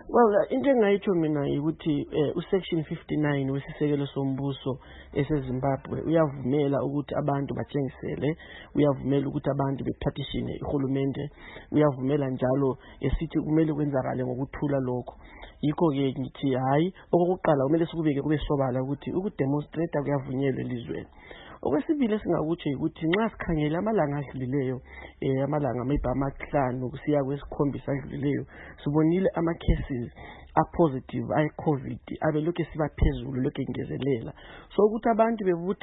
Well, into engayitsho mina ukuthi usection 59 wesisekelo sombuso eseZimbabwe uyavumela ukuthi abantu batshengisele, uyavumela ukuthi abantu bepartitione ihulumende, uyavumela njalo esithi kumele kwenzakale ngokuthula lokho. Yikho ke ngithi hayi okokuqala kumele sikubeke kube sobala ukuthi ukudemonstrate kuyavunyelwa elizweni. Okwesibili esingakutsho ukuthi nxa sikhangela amalanga adlulileyo amalanga maybe amahlanu kusiya kwesikhombisa adlulileyo sibonile ama cases a positive ay covid abelokhu siba phezulu lokho engezelela so ukuthi abantu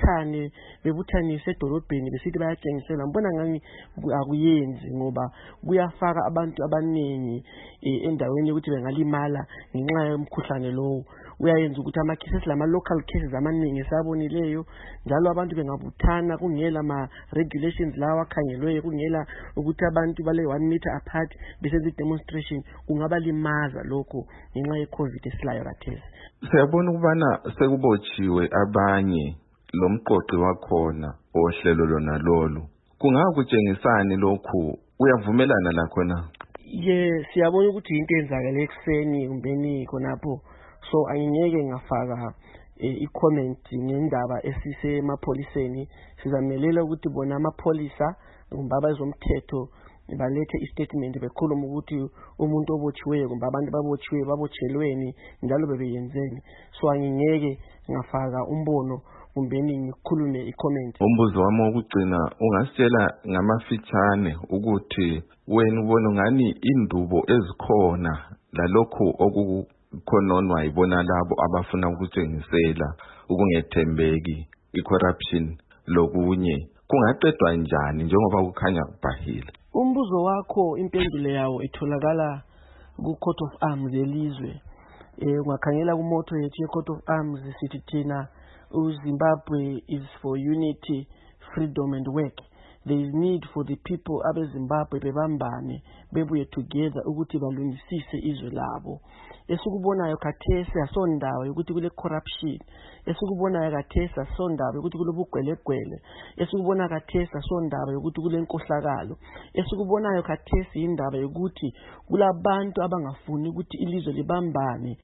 bebuthanise edolobheni besithi bayatshengisela ngibona ngani akuyenzi ngoba kuyafaka abantu abaningi endaweni ukuthi bengalimala ngenxa yomkhuhlane lowo uyayenza ukuthi ama cases lama local cases amaningi sabonileyo njalo abantu bengabuthana kungela ama regulations lawa akhangelwe kungela ukuthi abantu bale 1 meter apart besenza demonstration kungaba limaza lokho ngenxa ye covid esilayo kathesi. Siyabona ukubana sekubotshiwe abanye lo mqoqi wakhona ohlelo lona lolu kungakutshengisani lokhu uyavumelana lakho na? Siyabona ukuthi into enzakala ekseni kumbeni khonapho so angiyeke ngafaka i-comment ngendaba esise emapholiseni sizamelela ukuthi bona amapolisa kumbaba ezomthetho balethe istatement bekhuluma ukuthi umuntu obotshiweyo kumbe abantu babotshelweni njalo bebeyenzeni so angiyeke ngafaka umbono kumbeni ngikhulume i-comment. Umbuzo wami wokugcina ungasitshela ngamafitshane ukuthi wena ubona ngani indubo ezikhona lalokho okukhononwa yibona labo abafuna ukutshengisela ukungethembeki i-corruption lokunye kungaqedwa njani njengoba kukhanya kubhahile? Umbuzo wakho impendulo yawo itholakala ku-Court of Arms yelizwe. Ungakhangela kumoto yethu ye-Court of Arms sithi thina Zimbabwe is for unity, freedom and work. There is need for the people abe Zimbabwe bebambane bebuye together ukuthi balungisise izwe labo. Esikubonayo khathesi asondawo ukuthi kule corruption, esikubonayo khathesi asondawo ukuthi kule bugwelegwele, esikubona khathesi asondawo ukuthi kule nkohlakalo, esikubonayo khathesi indaba yokuthi kulabantu abangafuni ukuthi ilizwe libambane